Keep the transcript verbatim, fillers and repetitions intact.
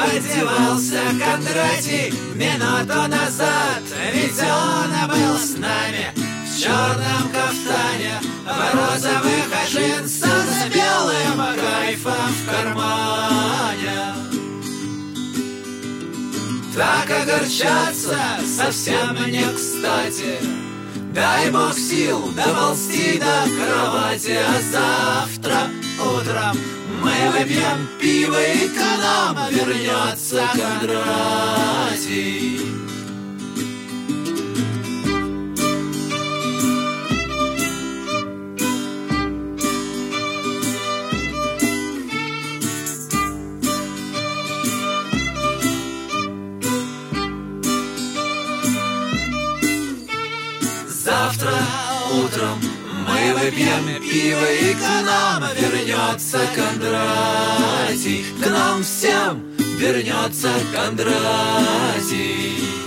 подевался Кондратий минуту назад? Ведь он был с нами в черном кафтане, в розовых джинсах с белым кайфом в кармане. Так огорчаться совсем не кстати. Дай Бог сил доползти до кровати, а завтра утром мы выпьем пиво, и к нам вернется Кондратий. Завтра утром мы выпьем пиво, и к нам вернется Кондратий. К нам всем вернется Кондратий.